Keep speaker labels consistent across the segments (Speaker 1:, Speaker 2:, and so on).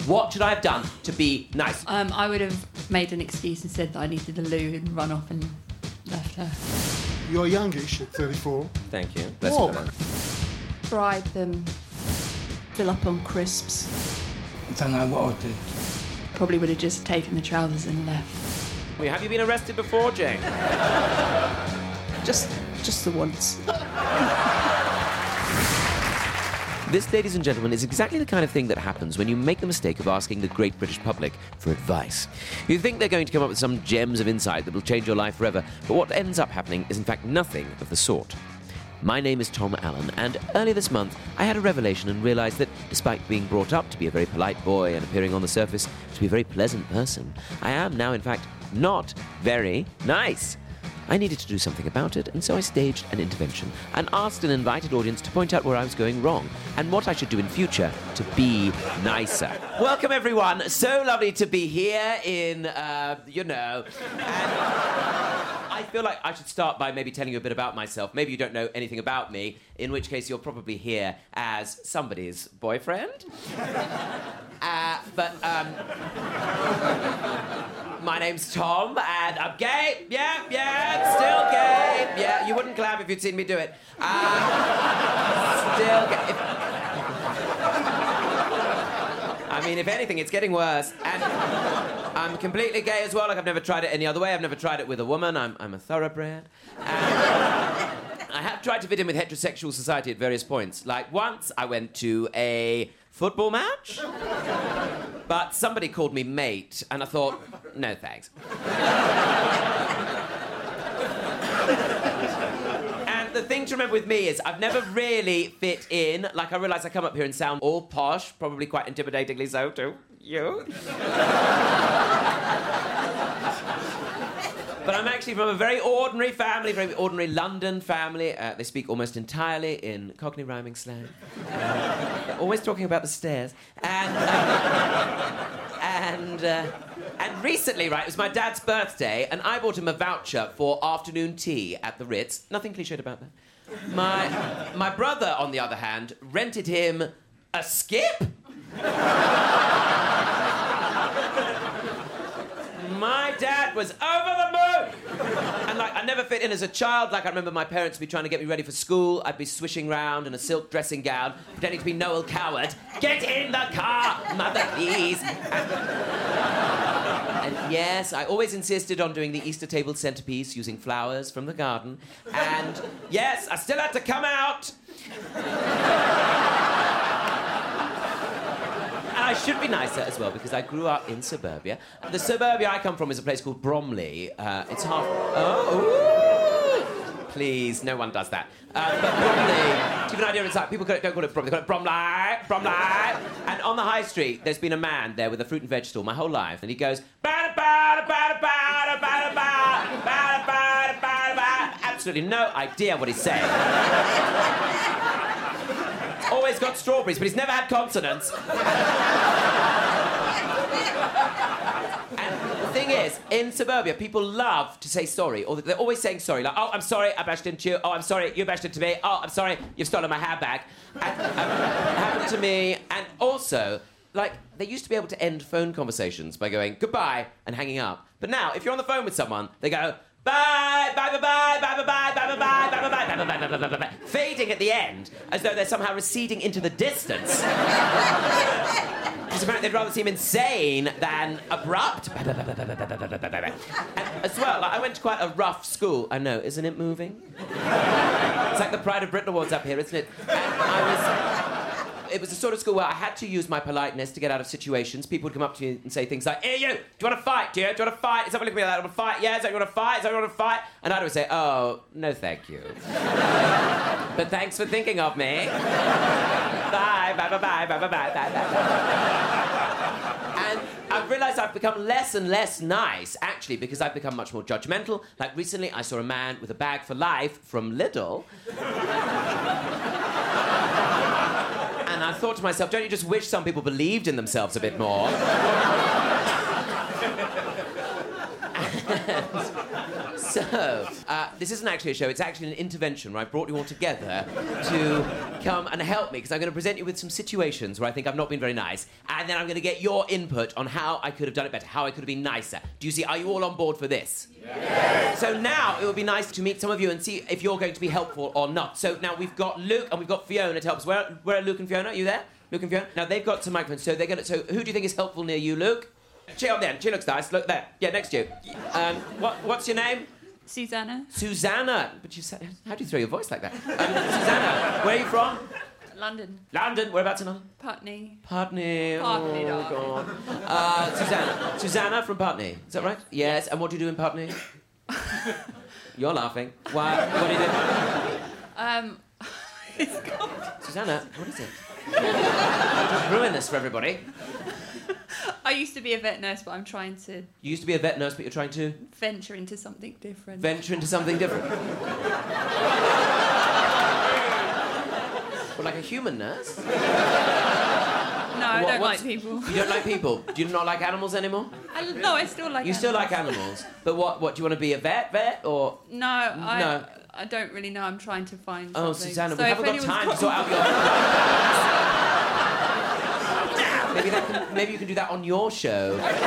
Speaker 1: What should I have done to be nice?
Speaker 2: I would have made an excuse and said that I needed a loo and run off and left her.
Speaker 3: You're youngish at 34.
Speaker 1: Thank you. Bless
Speaker 3: What?
Speaker 1: you.
Speaker 2: Bribe them, fill up on crisps.
Speaker 4: I don't know what I'd do.
Speaker 2: Probably would have just taken the trousers and left.
Speaker 1: Have you been arrested before, Jane?
Speaker 2: Just the once.
Speaker 1: This, ladies and gentlemen, is exactly the kind of thing that happens when you make the mistake of asking the great British public for advice. You think they're going to come up with some gems of insight that will change your life forever, but what ends up happening is in fact nothing of the sort. My name is Tom Allen, and earlier this month I had a revelation and realised that despite being brought up to be a very polite boy and appearing on the surface to be a very pleasant person, I am now in fact not very nice. I needed to do something about it, and so I staged an intervention and asked an invited audience to point out where I was going wrong and what I should do in future to be nicer. Welcome, everyone. So lovely to be here in, and I feel like I should start by maybe telling you a bit about myself. Maybe you don't know anything about me, in which case you're probably here as somebody's boyfriend. My name's Tom, and I'm gay. Yeah, still gay. Yeah, you wouldn't clap if you'd seen me do it. Still gay. I mean, if anything, it's getting worse. And I'm completely gay as well. Like, I've never tried it any other way. I've never tried it with a woman. I'm a thoroughbred. And I have tried to fit in with heterosexual society at various points. Like, once I went to a football match, but somebody called me mate, and I thought, no thanks. And the thing to remember with me is I've never really fit in. Like, I realise I come up here and sound all posh, probably quite intimidatingly so to you. But I'm actually from a very ordinary family, very ordinary London family. They speak almost entirely in Cockney rhyming slang. They're always talking about the stairs. And recently, right, it was my dad's birthday, and I bought him a voucher for afternoon tea at the Ritz. Nothing cliched about that. My brother, on the other hand, rented him a skip. My dad was over the moon! And, like, I never fit in as a child. Like, I remember my parents would be trying to get me ready for school. I'd be swishing round in a silk dressing gown, pretending to be Noel Coward. Get in the car, mother, please! And yes, I always insisted on doing the Easter table centrepiece using flowers from the garden. And yes, I still had to come out. And I should be nicer as well, because I grew up in suburbia. The suburbia I come from is a place called Bromley. It's half... Oh, please, no one does that. But Bromley, to give you an idea, it's like, people don't call it Bromley, they call it Bromley. And on the high street, there's been a man there with a fruit and veg stall my whole life, and he goes... Absolutely no idea what he's saying. Always got strawberries, but he's never had consonants. And the thing is, in suburbia, people love to say sorry, or they're always saying sorry. Like, oh, I'm sorry, I bashed into you. Oh, I'm sorry, you bashed into me. Oh, I'm sorry, you've stolen my handbag. And it happened to me. And also, like, they used to be able to end phone conversations by going goodbye and hanging up. But now, if you're on the phone with someone, they go... Bye, bye, bye, bye, bye, bye, bye, bye, bye, bye, bye, bye, bye, bye, bye, bye, bye, bye, fading at the end, as though they're somehow receding into the distance. Because apparently they'd rather seem insane than abrupt. And as well, like, I went to quite a rough school. I know, isn't it moving? It's like the Pride of Britain Awards up here, isn't it? And it was the sort of school where I had to use my politeness to get out of situations. People would come up to me and say things like, hey, you, do you want to fight, do you? Do you want to fight? Is someone looking at me like, want to fight? Yeah, is that you want to fight? Is that you want to fight? And I'd always say, oh, no, thank you. But thanks for thinking of me. Bye, bye, bye, bye, bye, bye, bye, bye, bye. And I've realised I've become less and less nice, actually, because I've become much more judgmental. Like, recently I saw a man with a bag for life from Lidl. And I thought to myself, don't you just wish some people believed in themselves a bit more? So, this isn't actually a show, it's actually an intervention where I brought you all together to come and help me, because I'm going to present you with some situations where I think I've not been very nice, and then I'm going to get your input on how I could have done it better, how I could have been nicer. Do you see, are you all on board for this? Yes. So now it would be nice to meet some of you and see if you're going to be helpful or not. So now we've got Luke and we've got Fiona to help us. Where are Luke and Fiona? Are you there? Luke and Fiona? Now they've got some microphones, so they're going to... So who do you think is helpful near you, Luke? She up there. She looks nice. Look there. Yeah, next to you. What's your name?
Speaker 2: Susanna.
Speaker 1: Susanna. But you said... How do you throw your voice like that? Susanna, where are you from?
Speaker 2: London.
Speaker 1: London. Whereabouts in London?
Speaker 2: Putney.
Speaker 1: Putney.
Speaker 2: Putney,
Speaker 1: Oh, God. Susanna from Putney. Is that right? Yes. And what do you do in Putney? You're laughing. Why? What do you do?
Speaker 2: It's called...
Speaker 1: Susanna, what is it? Don't ruin this for everybody.
Speaker 2: I used to be a vet nurse, but I'm trying to
Speaker 1: You used to be a vet nurse, but you're trying to
Speaker 2: venture into something different.
Speaker 1: venture into something different. Well, like a human nurse?
Speaker 2: No, I don't like people.
Speaker 1: You don't like people? Do you not like animals anymore?
Speaker 2: No, I still like
Speaker 1: You still like animals. But what do you want to be a vet or...
Speaker 2: No, I don't really know. I'm trying to find
Speaker 1: Oh,
Speaker 2: something.
Speaker 1: Susanna,
Speaker 2: So
Speaker 1: we
Speaker 2: if
Speaker 1: haven't got
Speaker 2: anyone's
Speaker 1: time to sort out your... Maybe you can do that on your show.
Speaker 2: That's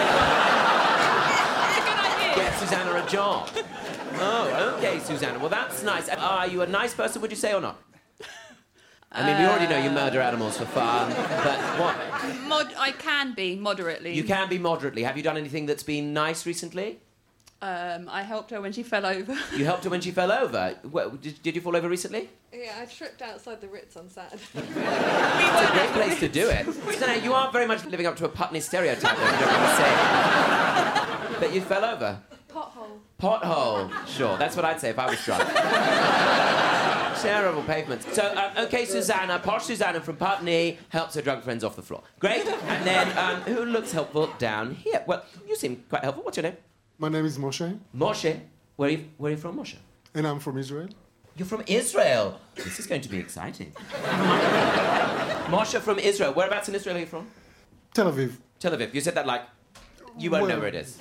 Speaker 2: a good idea.
Speaker 1: Get Susanna a job. Oh, okay, Susanna. Well, that's nice. Are you a nice person, would you say, or not? I mean, we already know you murder animals for fun, but what...
Speaker 2: I can be, moderately.
Speaker 1: You can be moderately. Have you done anything that's been nice recently?
Speaker 2: I helped her when she fell over.
Speaker 1: You helped her when she fell over? Did you fall over recently?
Speaker 5: Yeah, I tripped outside the Ritz on Saturday.
Speaker 1: It's a great place to do it. Susanna, you are very much living up to a Putney stereotype, I don't want to say. But you fell over?
Speaker 5: Pothole.
Speaker 1: Pothole. Sure, that's what I'd say if I was drunk. Terrible pavements. So, okay, Susanna, posh Susanna from Putney helps her drunk friends off the floor. Great. And then, who looks helpful down here? Well, you seem quite helpful. What's your name?
Speaker 3: My name is Moshe,
Speaker 1: Moshe. Where are you from, Moshe?
Speaker 3: and I'm from Israel.
Speaker 1: You're from Israel. This is going to be exciting. Moshe from Israel. Whereabouts in Israel are you from?
Speaker 3: Tel Aviv.
Speaker 1: Tel Aviv. You said that like... You won't know
Speaker 3: Well-
Speaker 1: where it is.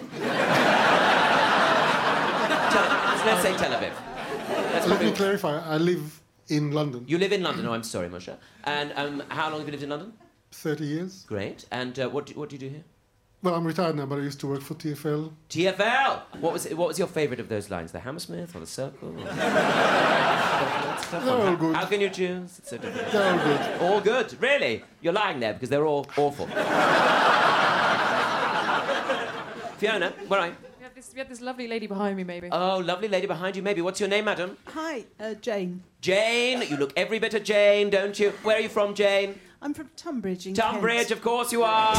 Speaker 1: Let's say Tel Aviv. That's
Speaker 3: Let me
Speaker 1: probably...
Speaker 3: clarify, I live in London.
Speaker 1: You live in London. Oh, I'm sorry, Moshe. And how long have you lived in London?
Speaker 3: 30 years.
Speaker 1: Great. And what do you do here?
Speaker 3: Well, I'm retired now, but I used to work for TfL.
Speaker 1: TfL! What was your favourite of those lines? The Hammersmith or the Circle? Or...
Speaker 3: They're all good.
Speaker 1: How can you choose? It's so difficult.
Speaker 3: They're all good.
Speaker 1: All good, really? You're lying there because they're all awful. Fiona, where are you?
Speaker 6: We have this lovely lady behind me, maybe.
Speaker 1: Oh, lovely lady behind you, maybe. What's your name, madam?
Speaker 7: Hi, Jane.
Speaker 1: Jane. You look every bit of Jane, don't you? Where are you from, Jane?
Speaker 7: I'm from Tunbridge in
Speaker 1: Tunbridge,
Speaker 7: Kent.
Speaker 1: of course you are.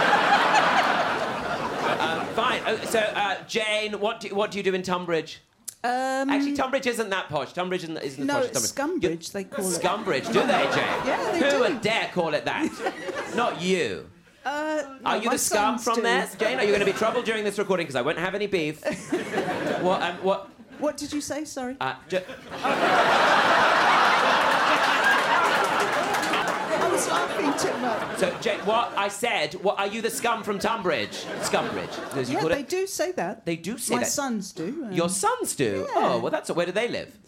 Speaker 1: Fine. So, Jane, what do you do in Tunbridge? Actually, Tunbridge isn't that posh. Tunbridge isn't the
Speaker 7: No,
Speaker 1: posh.
Speaker 7: it's Scumbridge, they call it.
Speaker 1: Scumbridge, do they, Jane?
Speaker 7: Yeah, they
Speaker 1: Who
Speaker 7: do.
Speaker 1: would dare call it that? Not you.
Speaker 7: No,
Speaker 1: Are you
Speaker 7: my
Speaker 1: the scum
Speaker 7: sons
Speaker 1: from
Speaker 7: do.
Speaker 1: there? Jane, are you going to be trouble during this recording? Because I won't have any beef. What?
Speaker 7: What did you say? Sorry.
Speaker 1: Uh, ju-
Speaker 7: I was laughing too much.
Speaker 1: so, Jane, what I said, are you the scum from Tunbridge? Scumbridge, as you
Speaker 7: Yeah,
Speaker 1: call
Speaker 7: they
Speaker 1: it?
Speaker 7: do say that.
Speaker 1: They do say
Speaker 7: My
Speaker 1: that.
Speaker 7: sons do.
Speaker 1: Your sons do?
Speaker 7: Yeah.
Speaker 1: Oh, well, where do they live?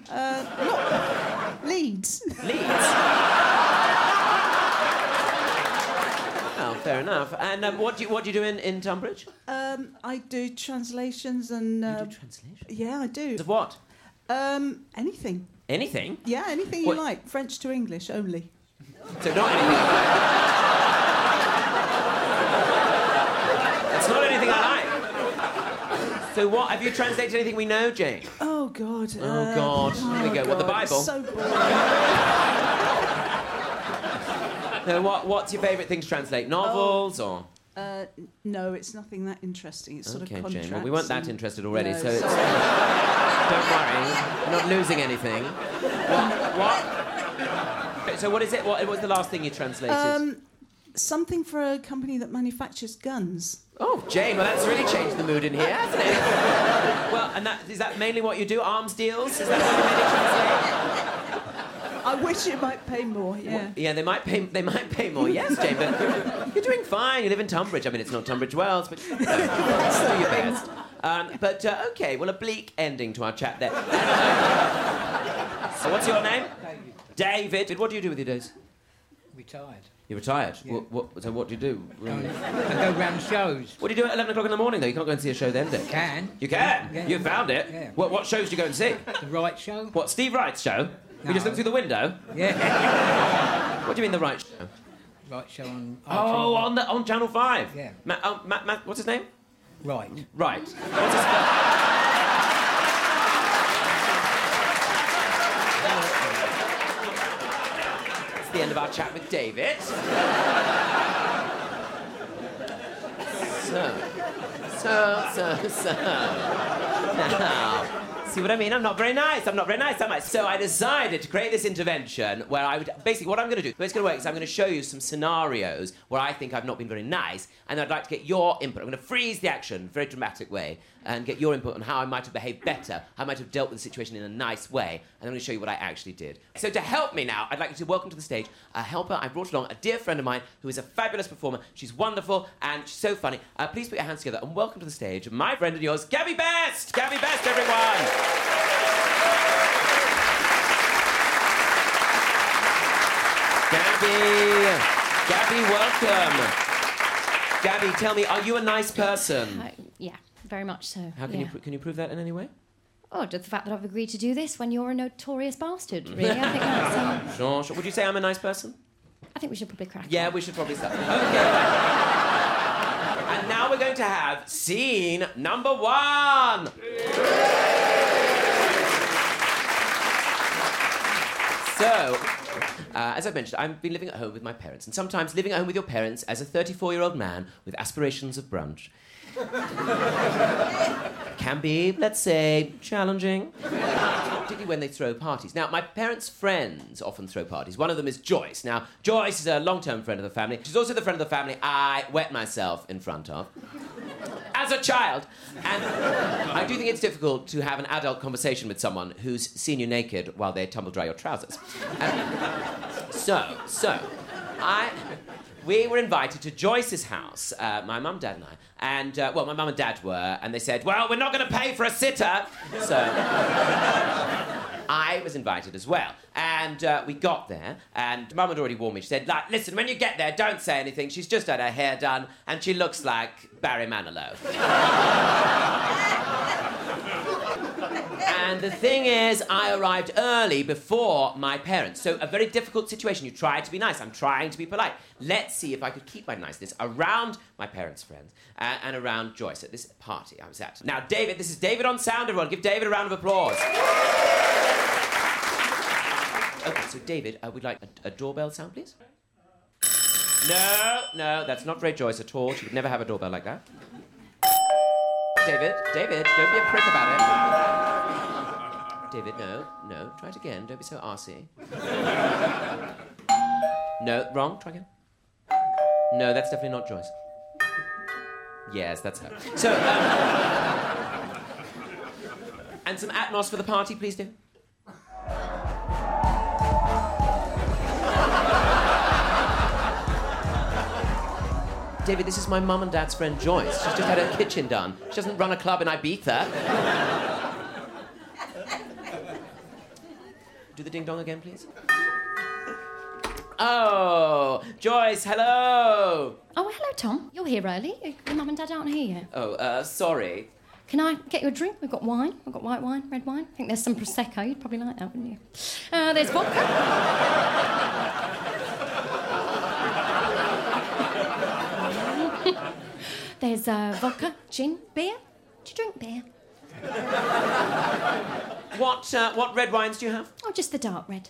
Speaker 7: Leeds.
Speaker 1: Leeds. Oh, fair enough. And what do you do in Tunbridge?
Speaker 7: I do translations and...
Speaker 1: You do translation?
Speaker 7: Yeah, I do.
Speaker 1: Of what?
Speaker 7: Anything.
Speaker 1: Anything?
Speaker 7: Yeah, anything you
Speaker 1: What-
Speaker 7: like. French to English only.
Speaker 1: So not anything. It's not anything I like. So what? Have you translated anything we know, Jane?
Speaker 7: Oh, God.
Speaker 1: Oh, God. Here we go. What, the
Speaker 7: God,
Speaker 1: Bible?
Speaker 7: So boring.
Speaker 1: No, what's your favourite thing to translate? Novels or?
Speaker 7: No, it's nothing that interesting. It's sort
Speaker 1: Okay,
Speaker 7: of contracts.
Speaker 1: Jane. Well, we weren't that
Speaker 7: and-
Speaker 1: interested already,
Speaker 7: No,
Speaker 1: so it's...
Speaker 7: sorry.
Speaker 1: Don't worry. You're not losing anything. What? So what is it? What was the last thing you translated?
Speaker 7: Something for a company that manufactures guns.
Speaker 1: Oh, Jane, well, that's really changed the mood in here, hasn't it? Well, and is that mainly what you do? Arms deals? Is that what you mainly translate?
Speaker 7: I wish it might pay more, yeah.
Speaker 1: Yeah, they might pay more, yes, Jane, but you're doing fine. You live in Tunbridge. I mean, it's not Tunbridge Wells, but do your best. Okay, well, a bleak ending to our chat there. So what's your name? David. What do you do with your days?
Speaker 4: Retired.
Speaker 1: You're retired?
Speaker 4: Yeah.
Speaker 1: So what do you do?
Speaker 4: I go round shows.
Speaker 1: What do you do at 11 o'clock in the morning, though? You can't go and see a show then, do you?
Speaker 4: Can.
Speaker 1: You can?
Speaker 4: Yeah.
Speaker 1: You found it?
Speaker 4: Yeah.
Speaker 1: What shows do you go and see?
Speaker 4: The Right Show.
Speaker 1: What, Steve Wright's show? We just
Speaker 4: No.
Speaker 1: look through the window?
Speaker 4: Yeah.
Speaker 1: What do you mean, the Right show?
Speaker 4: Right Show on...
Speaker 1: Oh, on Channel 5?
Speaker 4: Yeah.
Speaker 1: Matt, what's his name?
Speaker 4: Right.
Speaker 1: Right. What's his... That's the end of our chat with David. So. Now, see what I mean? I'm not very nice, am I? So I decided to create this intervention where I would... Basically, what I'm going to do, the way it's going to work is I'm going to show you some scenarios where I think I've not been very nice, and I'd like to get your input. I'm going to freeze the action in a very dramatic way and get your input on how I might have behaved better, how I might have dealt with the situation in a nice way, and I'm going to show you what I actually did. So to help me now, I'd like you to welcome to the stage a helper. I brought along a dear friend of mine who is a fabulous performer. She's wonderful, and she's so funny. Please put your hands together and welcome to the stage my friend and yours, Gabby Best! Gabby Best, everyone! Gabby, welcome. Gabby, tell me, are you a nice person?
Speaker 8: Yeah, very much so.
Speaker 1: How can you prove that in any way?
Speaker 8: Oh, just the fact that I've agreed to do this when you're a notorious bastard, really. I think that's...
Speaker 1: Sure. Would you say I'm a nice person?
Speaker 8: I think we should probably crack
Speaker 1: Yeah,
Speaker 8: on.
Speaker 1: we should probably start. Okay. And now we're going to have scene number 1. So, as I've mentioned, I've been living at home with my parents, and sometimes living at home with your parents as a 34-year-old man with aspirations of brunch can be, let's say, challenging, particularly when they throw parties. Now, my parents' friends often throw parties. One of them is Joyce. Now, Joyce is a long-term friend of the family. She's also the friend of the family I wet myself in front of as a child. And I do think it's difficult to have an adult conversation with someone who's seen you naked while they tumble dry your trousers. We were invited to Joyce's house, my mum, dad, and I. And, my mum and dad were, and they said, well, we're not going to pay for a sitter. So I was invited as well. And we got there, and mum had already warned me. She said, listen, when you get there, don't say anything. She's just had her hair done, and she looks like Barry Manilow. And the thing is, I arrived early before my parents. So a very difficult situation. You try to be nice. I'm trying to be polite. Let's see if I could keep my niceness around my parents' friends and around Joyce at this party I was at. Now, David, this is David on sound, everyone. Give David a round of applause. Okay, so David, we'd like a doorbell sound, please. No, that's not very Joyce at all. She would never have a doorbell like that. David, don't be a prick about it. David, no, try it again. Don't be so arsey. No, wrong, try again. No, that's definitely not Joyce. Yes, that's her. So, and some Atmos for the party, please, David. David, this is my mum and dad's friend Joyce. She's just had her kitchen done. She doesn't run a club in Ibiza. Do the ding-dong again, please. Oh, Joyce, hello.
Speaker 8: Oh, hello, Tom. You're here early. Your mum and dad aren't here yet.
Speaker 1: Oh, sorry.
Speaker 8: Can I get you a drink? We've got wine. We've got white wine, red wine. I think there's some Prosecco. You'd probably like that, wouldn't you? There's vodka. There's vodka, gin, beer. Do you drink beer?
Speaker 1: What red wines do you have?
Speaker 8: Oh, just the dark red.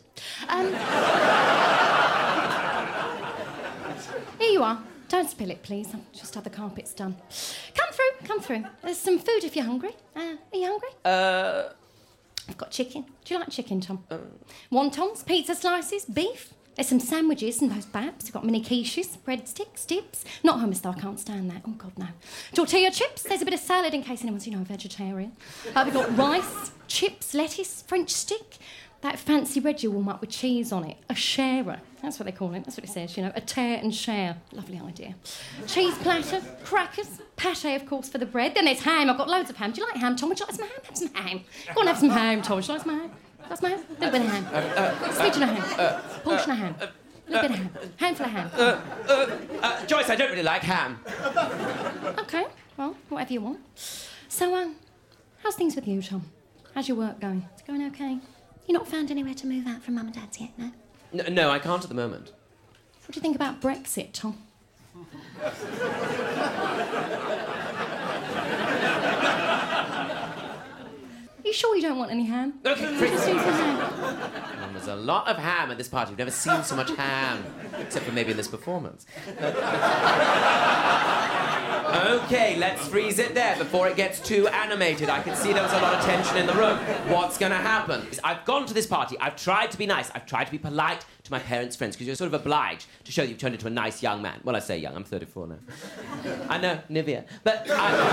Speaker 8: Here you are. Don't spill it, please. I've just had the carpets done. Come through. There's some food if you're hungry. Are you hungry? I've got chicken. Do you like chicken, Tom? Wontons, pizza slices, beef. There's some sandwiches and those babs. We've got mini quiches, breadsticks, dips. Not hummus, though. I can't stand that. Oh, God, no. Tortilla chips. There's a bit of salad in case anyone's, vegetarian. We've got rice, chips, lettuce, French stick, that fancy bread you warm up with cheese on it. A sharer. That's what they call it. That's what it says, you know. A tear and share. Lovely idea. Cheese platter, crackers, pâté, of course, for the bread. Then there's ham. I've got loads of ham. Do you like ham, Tom? Would you like some ham? Have some ham. Go on, have some ham, Tom. Would you like some ham? That's my ham. A little bit of ham. Smidgen of ham. Portion of ham. A little bit of ham. Handful of ham.
Speaker 1: Joyce, I don't really like ham.
Speaker 8: OK, well, whatever you want. So, how's things with you, Tom? How's your work going? Is it going OK? You not found anywhere to move out from Mum and Dad's yet, no?
Speaker 1: No, I can't at the moment.
Speaker 8: What do you think about Brexit, Tom? You sure you don't want any ham?
Speaker 1: Okay,
Speaker 8: Just do some ham.
Speaker 1: There's a lot of ham at this party. We've never seen so much ham, except for maybe in this performance. OK, let's freeze it there before it gets too animated. I can see there was a lot of tension in the room. What's going to happen? I've gone to this party. I've tried to be nice. I've tried to be polite to my parents' friends, because you're sort of obliged to show that you've turned into a nice young man. Well, I say young. I'm 34 now. I know, Nivea. But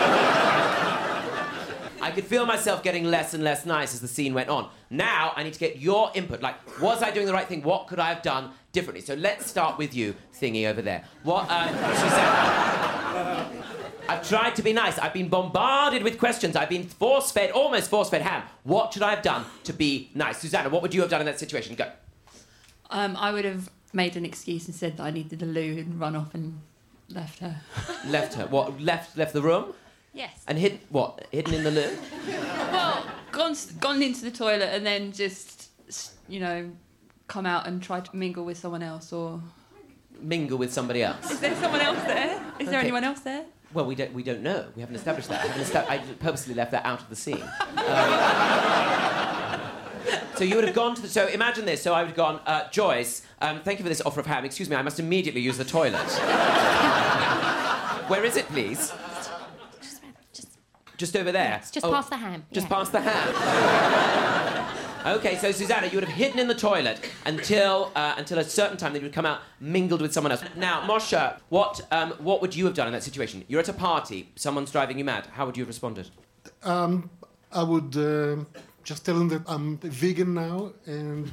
Speaker 1: I could feel myself getting less and less nice as the scene went on. Now I need to get your input. Like, was I doing the right thing? What could I have done differently? So let's start with you, thingy over there. What, Susanna? I've tried to be nice. I've been bombarded with questions. I've been force-fed, almost force-fed ham. What should I have done to be nice? Susanna, what would you have done in that situation? Go.
Speaker 2: I would have made an excuse and said that I needed the loo and run off and left her.
Speaker 1: Left her? What, left the room?
Speaker 2: Yes.
Speaker 1: And hidden in the loo?
Speaker 2: Well, gone into the toilet and then just, you know, come out and try to mingle with someone else, or...
Speaker 1: Mingle with somebody else.
Speaker 2: Is there someone else there? Is there anyone else there?
Speaker 1: Well, we don't know. We haven't established that. I purposely left that out of the scene. So you would have gone to the... So imagine this. So I would have gone, Joyce, thank you for this offer of ham. Excuse me, I must immediately use the toilet. Where is it, please? Just over there?
Speaker 8: Yes, just past the ham.
Speaker 1: Just
Speaker 8: yeah.
Speaker 1: past the ham. OK, so Susanna, you would have hidden in the toilet until a certain time that you would come out mingled with someone else. Now, Moshe, what would you have done in that situation? You're at a party, someone's driving you mad. How would you have responded?
Speaker 3: I would just tell them that I'm vegan now and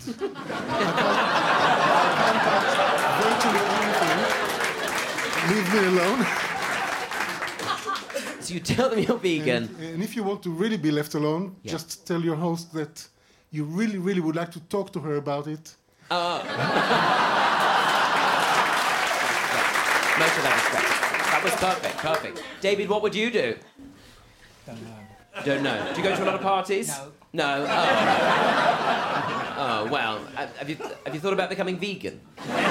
Speaker 3: I can't touch virtually anything. Leave me alone.
Speaker 1: So you tell them you're vegan.
Speaker 3: And if you want to really be left alone,
Speaker 1: Yeah.
Speaker 3: just tell your host that you really, really would like to talk to her about it.
Speaker 1: Most of that was great. That was perfect. David, what would you do? Don't know. Do you go to a lot of parties?
Speaker 4: No.
Speaker 1: No? Oh, well, have you thought about becoming vegan?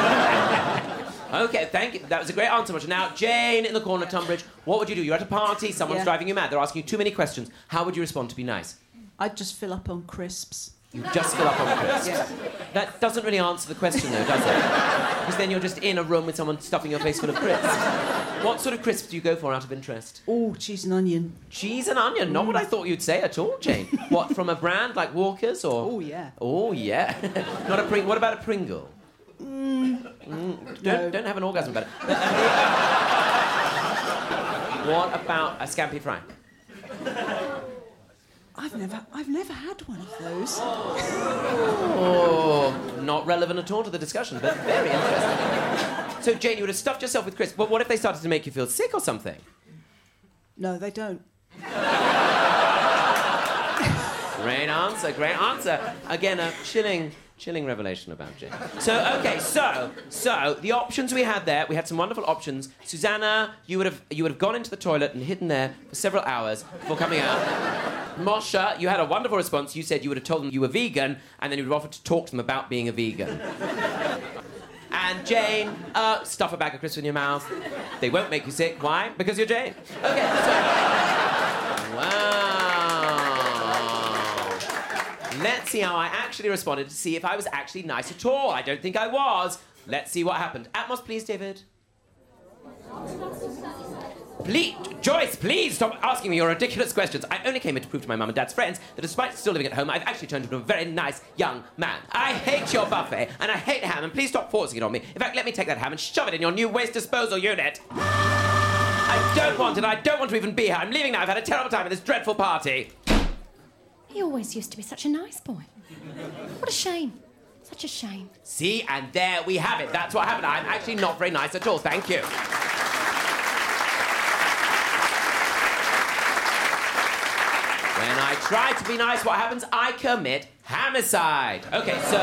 Speaker 1: OK, thank you. That was a great answer, Roger. Now, Jane in the corner, Tunbridge, what would you do? You're at a party, someone's
Speaker 7: Yeah.
Speaker 1: driving you mad, they're asking you too many questions. How would you respond to be nice?
Speaker 7: I'd just fill up on crisps.
Speaker 1: You just fill up on crisps.
Speaker 7: Yeah.
Speaker 1: That doesn't really answer the question, though, does it? Because then you're just in a room with someone stuffing your face full of crisps. What sort of crisps do you go for out of interest?
Speaker 7: Oh, cheese and onion.
Speaker 1: Cheese and onion? Not what I thought you'd say at all, Jane. What, from a brand like Walker's or...?
Speaker 7: Oh, yeah.
Speaker 1: Oh, yeah. Not a What about a Pringle? Don't have an orgasm about it. What about a Scampi Fry?
Speaker 7: I've never had one of those.
Speaker 1: Oh, not relevant at all to the discussion, but very interesting. So, Jane, you would have stuffed yourself with crisps, but what if they started to make you feel sick or something?
Speaker 7: No, they don't.
Speaker 1: Great answer. Again, a chilling revelation about Jane. So, OK, so the options we had there, we had some wonderful options. Susanna, you would have gone into the toilet and hidden there for several hours before coming out. Moshe, you had a wonderful response. You said you would have told them you were vegan, and then you would have offered to talk to them about being a vegan. And Jane, stuff a bag of crisps in your mouth. They won't make you sick. Why? Because you're Jane. OK, so... Wow. Let's see how I actually responded to see if I was actually nice at all. I don't think I was. Let's see what happened. Atmos, please, David. Please, Joyce, please stop asking me your ridiculous questions. I only came here to prove to my mum and dad's friends that despite still living at home, I've actually turned into a very nice young man. I hate your buffet, and I hate ham, and please stop forcing it on me. In fact, let me take that ham and shove it in your new waste disposal unit. I don't want it. I don't want to even be here. I'm leaving now. I've had a terrible time at this dreadful party.
Speaker 8: He always used to be such a nice boy. What a shame. Such a shame.
Speaker 1: See, and there we have it. That's what happened. I'm actually not very nice at all. Thank you. When I try to be nice, what happens? I commit homicide. Okay, so...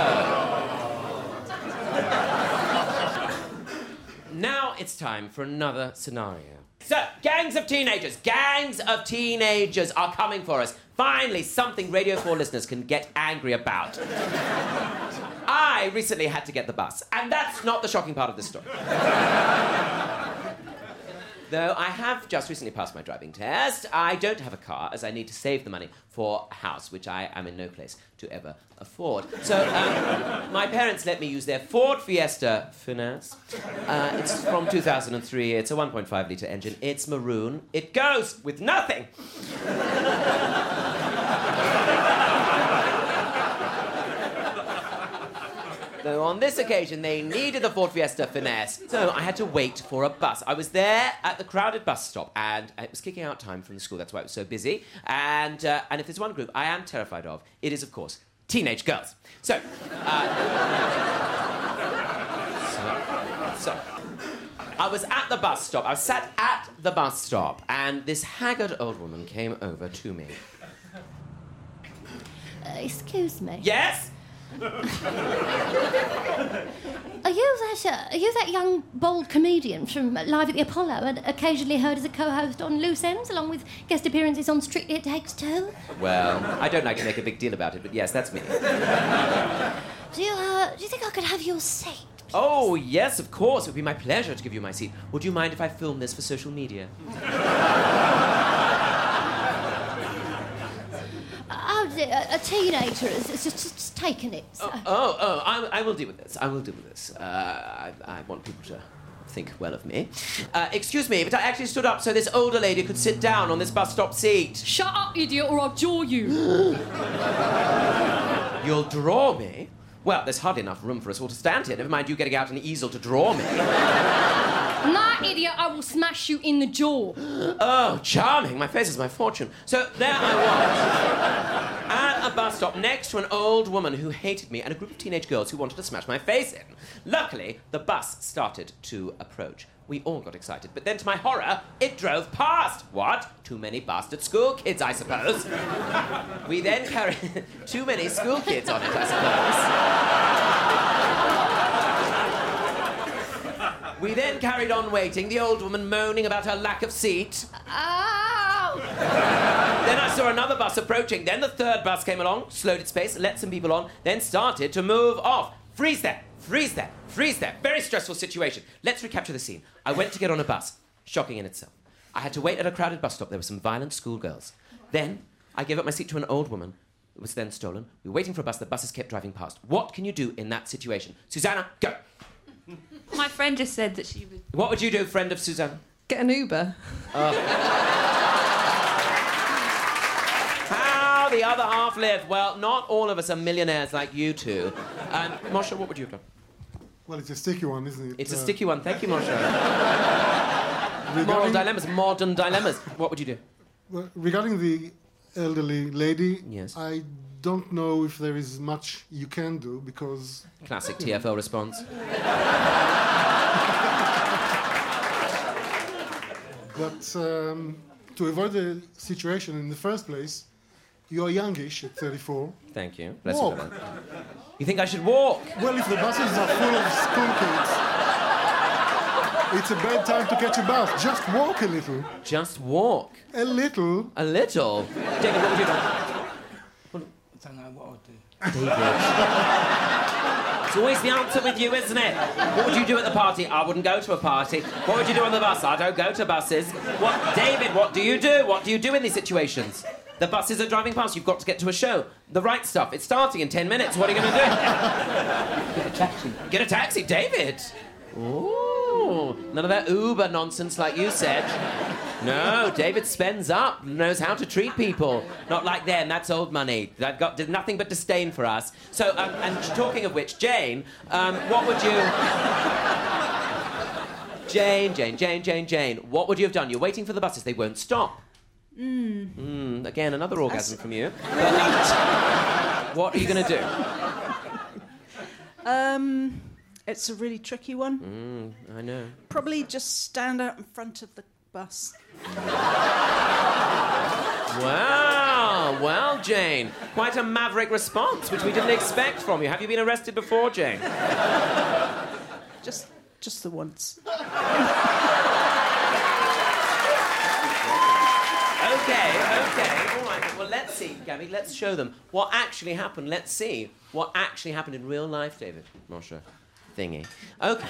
Speaker 1: Now it's time for another scenario. So, gangs of teenagers are coming for us. Finally, something Radio 4 listeners can get angry about. I recently had to get the bus, and that's not the shocking part of this story. Though I have just recently passed my driving test, I don't have a car as I need to save the money for a house, which I am in no place to ever afford. So, my parents let me use their Ford Fiesta Finesse. It's from 2003. It's a 1.5-litre engine. It's maroon. It goes with nothing. Though on this occasion, they needed the Ford Fiesta Finesse, so I had to wait for a bus. I was there at the crowded bus stop, and it was kicking out time from the school. That's why it was so busy. And if there's one group I am terrified of, it is, of course, teenage girls. So I was at the bus stop. I was sat at the bus stop, and this haggard old woman came over to me.
Speaker 8: Excuse me.
Speaker 1: Yes?
Speaker 8: Are you that young, bold comedian from Live at the Apollo and occasionally heard as a co-host on Loose Ends, along with guest appearances on Strictly It Takes Two?
Speaker 1: Well, I don't like to make a big deal about it, but yes, that's me.
Speaker 8: Do you think I could have your seat?
Speaker 1: Oh, yes, of course. It would be my pleasure to give you my seat. Would you mind if I film this for social media?
Speaker 8: A teenager has just taken it. So.
Speaker 1: I will deal with this. I want people to think well of me. Excuse me, but I actually stood up so this older lady could sit down on this bus stop seat.
Speaker 6: Shut up, idiot, or I'll jaw you.
Speaker 1: You'll draw me? Well, there's hardly enough room for us all to stand here. Never mind you getting out an easel to draw me.
Speaker 8: No, idiot, I will smash you in the jaw.
Speaker 1: Oh, charming. My face is my fortune. So there I was, at a bus stop next to an old woman who hated me and a group of teenage girls who wanted to smash my face in. Luckily, the bus started to approach. We all got excited, but then to my horror, it drove past. What? Too many bastard school kids, I suppose. We then carried... Too many school kids on it, I suppose. We then carried on waiting, the old woman moaning about her lack of seat.
Speaker 8: Ow!
Speaker 1: Then I saw another bus approaching. Then the third bus came along, slowed its pace, let some people on, then started to move off. Freeze there! Freeze there! Freeze there! Very stressful situation. Let's recapture the scene. I went to get on a bus. Shocking in itself. I had to wait at a crowded bus stop. There were some violent schoolgirls. Then I gave up my seat to an old woman. It was then stolen. We were waiting for a bus. The buses kept driving past. What can you do in that situation? Susanna, go!
Speaker 2: My friend just said that she would...
Speaker 1: What would you do, friend of Susanna?
Speaker 5: Get an Uber.
Speaker 1: How the other half lived. Well, not all of us are millionaires like you two. Moshe, what would you have done?
Speaker 3: Well, it's a sticky one, isn't it?
Speaker 1: It's a sticky one. Thank you, Moshe. Modern dilemmas. What would you do?
Speaker 3: Well, regarding the elderly lady,
Speaker 1: Yes.
Speaker 3: I don't know if there is much you can do because...
Speaker 1: Classic TFL response.
Speaker 3: But to avoid the situation in the first place, you're youngish at 34.
Speaker 1: Thank you. Bless
Speaker 3: Walk.
Speaker 1: you for that. You think I should walk?
Speaker 3: Well, if the buses are full of school kids, it's a bad time to catch a bus. Just walk a little.
Speaker 1: Just walk.
Speaker 3: A little.
Speaker 1: A little. David, what would you do?
Speaker 4: I don't know what I'd do.
Speaker 1: David. It's always the answer with you, isn't it? What would you do at the party? I wouldn't go to a party. What would you do on the bus? I don't go to buses. David, what do you do? What do you do in these situations? The buses are driving past. You've got to get to a show. The right stuff. It's starting in 10 minutes. What are you going to do?
Speaker 4: Get a taxi.
Speaker 1: Get a taxi, David. Ooh, none of that Uber nonsense like you said. No, David spends up, knows how to treat people. Not like them, that's old money. They've got nothing but disdain for us. So, and talking of which, Jane, what would you... Jane, what would you have done? You're waiting for the buses, they won't stop. Again, another orgasm from you. What are you going to do?
Speaker 7: It's a really tricky one.
Speaker 1: I know.
Speaker 7: Probably just stand out in front of the bus.
Speaker 1: Wow. Well, Jane, quite a maverick response, which we didn't expect from you. Have you been arrested before, Jane?
Speaker 7: Just the once.
Speaker 1: Okay. All right. Well, let's see, Gabby. Let's show them what actually happened. Let's see what actually happened in real life, David. Moshe. Thingy. Okay.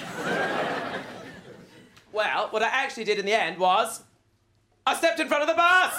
Speaker 1: Well, what I actually did in the end was I stepped in front of the bus.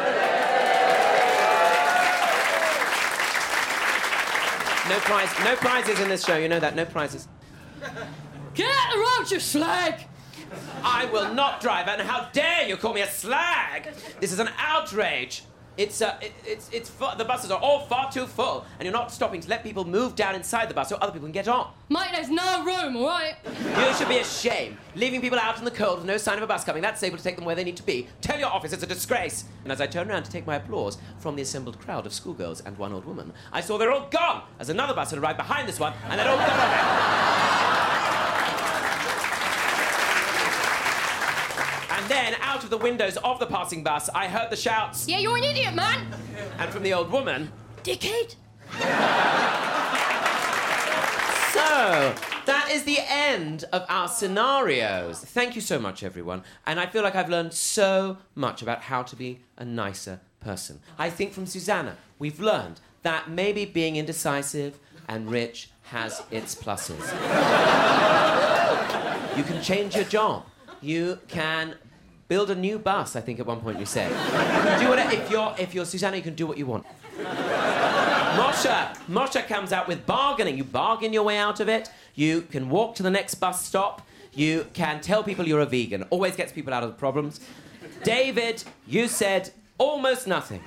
Speaker 1: No prizes in this show. You know that. No prizes.
Speaker 6: Get around, you slag!
Speaker 1: I will not drive, and how dare you call me a slag? This is an outrage. The buses are all far too full, and you're not stopping to let people move down inside the bus so other people can get on.
Speaker 6: Mate, there's no room, all right?
Speaker 1: You should be ashamed. Leaving people out in the cold with no sign of a bus coming, that's able to take them where they need to be. Tell your office it's a disgrace. And as I turned around to take my applause from the assembled crowd of schoolgirls and one old woman, I saw they're all gone, as another bus had arrived behind this one, and they'd all gone on it. And then, out of the windows of the passing bus, I heard the shouts.
Speaker 6: Yeah, you're an idiot, man!
Speaker 1: And from the old woman,
Speaker 6: Dickhead!
Speaker 1: so, that is the end of our scenarios. Thank you so much, everyone. And I feel like I've learned so much about how to be a nicer person. I think from Susanna, we've learned that maybe being indecisive and rich has its pluses. You can change your job. You can build a new bus, I think at one point you said. Do whatever. If you're Susanna, you can do what you want. Moshe comes out with bargaining. You bargain your way out of it. You can walk to the next bus stop. You can tell people you're a vegan. Always gets people out of the problems. David, you said almost nothing.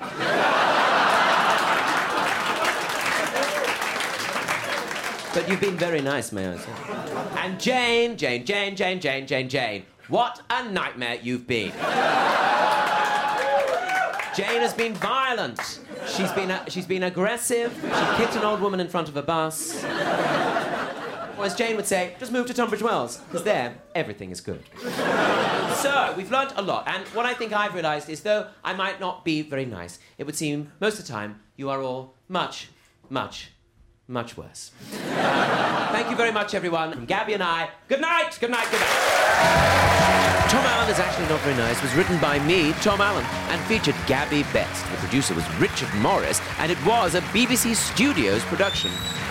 Speaker 1: But you've been very nice, may I say. And Jane. What a nightmare you've been. Jane has been violent. She's been aggressive. She kicked an old woman in front of a bus. Or as Jane would say, just move to Tunbridge Wells, because there, everything is good. So, we've learnt a lot, and what I think I've realised is, though I might not be very nice, it would seem most of the time you are all much, much, much worse. Thank you very much, everyone. From Gabby and I, good night, good night, good night. Tom Allen is actually not very nice. It was written by me, Tom Allen, and featured Gabby Best. The producer was Richard Morris, and it was a BBC Studios production.